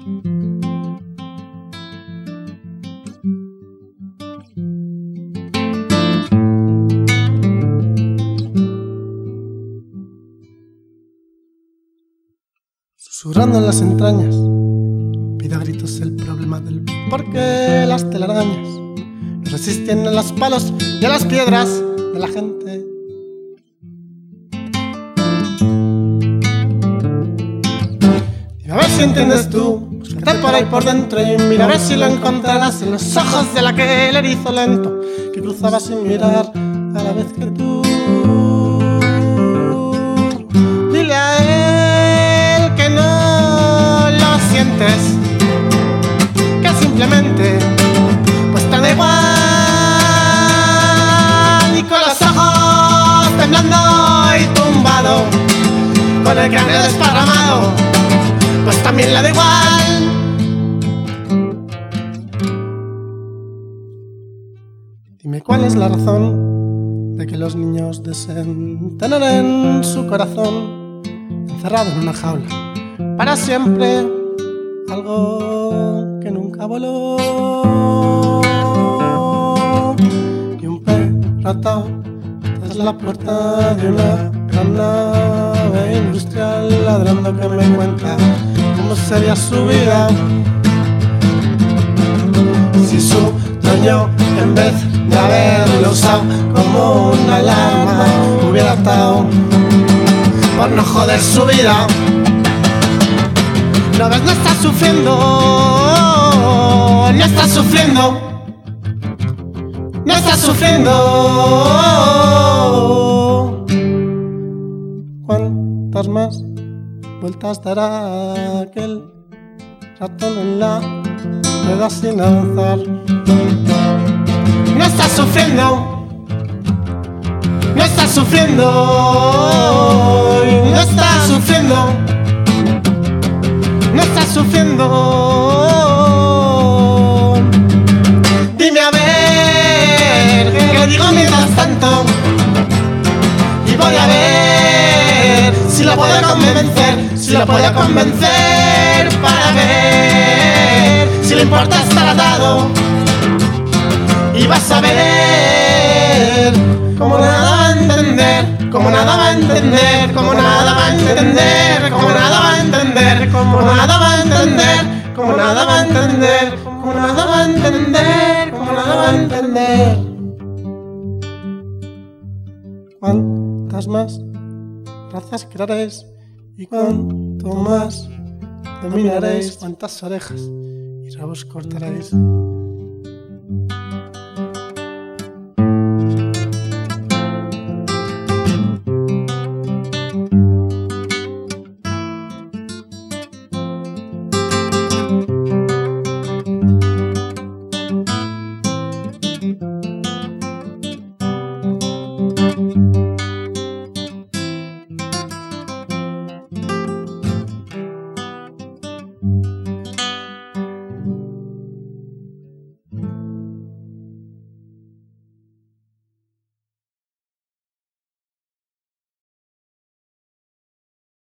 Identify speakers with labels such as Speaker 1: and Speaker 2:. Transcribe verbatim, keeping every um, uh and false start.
Speaker 1: Susurrando en las entrañas, pide a gritos el problema del por qué las telarañas no resisten a los palos y a las piedras de la gente. Dime a ver si entiendes tú, búscate por ahí por dentro y mira a ver si lo encontrarás en los ojos de aquel erizo lento que cruzaba sin mirar a la vez que tú. Dile a él que no lo sientes, que simplemente pues te da igual, y con los ojos temblando y tumbado, con el cráneo desparramado, pues también le da igual. Dime cuál es la razón de que los niños deseen tener en su corazón, encerrado en una jaula, para siempre, algo que nunca voló. Y un perro atado tras la puerta de una gran nave industrial, ladrando que me cuenta cómo sería su vida si su dueño, en vez de haberlo usado como una alarma, hubiera optado por no joder su vida. ¿No ves? No está sufriendo, no está sufriendo, no está sufriendo. ¿Cuántas más vueltas dará aquel ratón en la rueda sin avanzar? No está sufriendo, no está sufriendo, no está sufriendo, no está sufriendo. Dime a ver qué digo mientras tanto, y voy a ver si la puedo convencer, si la puedo convencer para ver si le importa estar atado. Y vas a ver como nada va a entender, como nada va a entender, como nada va a entender, como nada va a entender, como nada va a entender, como nada va a entender, como nada va a entender, como nada va a entender. ¿Cuántas más razas crearéis y cuánto más dominaréis? ¿Cuántas orejas y rabos cortaréis?